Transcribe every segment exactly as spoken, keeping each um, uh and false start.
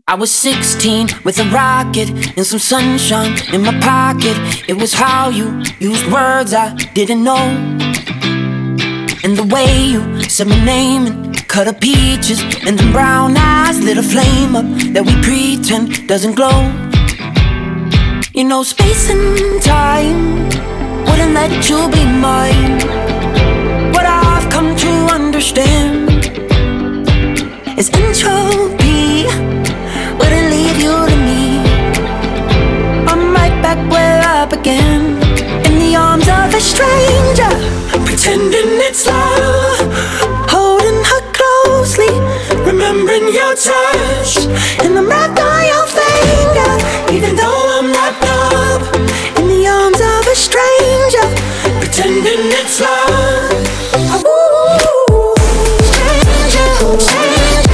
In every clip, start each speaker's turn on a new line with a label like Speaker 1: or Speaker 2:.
Speaker 1: I was sixteen with a rocket and some sunshine in my pocket. It was how you used words I didn't know, and the way you said my name and cut up peaches, and them brown eyes lit a flame up that we pretend doesn't glow. You know, space and time wouldn't let you be mine. What I've come to understand is entropy wouldn't leave you to me. I'm right back where I began, in the arms of a stranger, pretending it's love, holding her closely, remembering your touch, and I'm wrapped on your finger, even though I'm wrapped up in the arms of a stranger, pretending it's love. Ooh, stranger, stranger.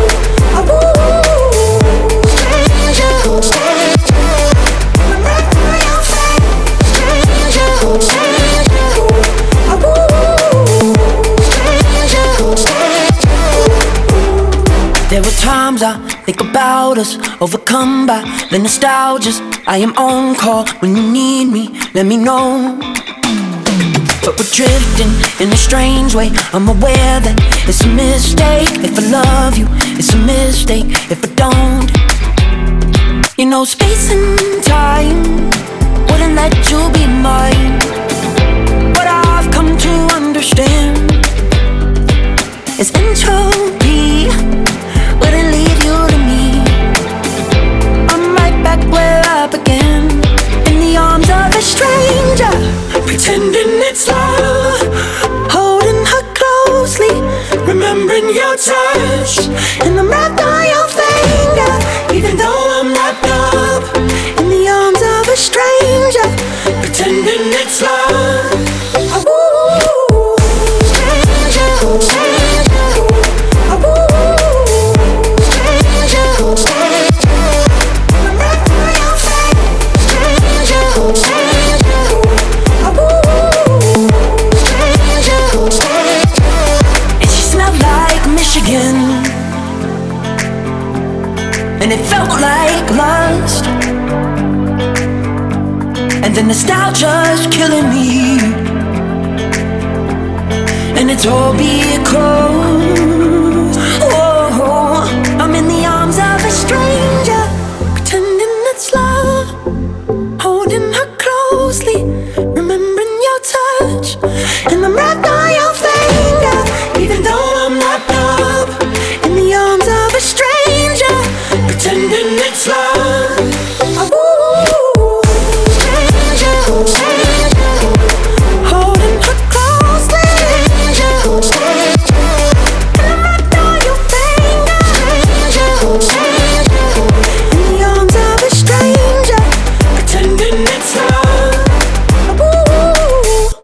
Speaker 1: There were times I think about us, overcome by the nostalgias. I am on call when you need me, let me know. But we're drifting in a strange way. I'm aware that it's a mistake if I love you, it's a mistake if I don't. You know, space and time wouldn't let you be mine. What I've come to understand is entropy wouldn't leave you to me. I'm right back where I began, in the arms of a stranger, pretending it's love, holding her closely, remembering your touch, and I'm wrapped on your finger, even though I'm wrapped up in the arms of a stranger, pretending it's love. Ooh, stranger, stranger. And it felt like lust, and the nostalgia's killing me, and it's all because oh, I'm in the arms of a stranger, pretending it's love, holding her closely, remembering your touch, and I'm wrapped on your finger, even though I'm wrapped up in the arms of a stranger, pretending it's love.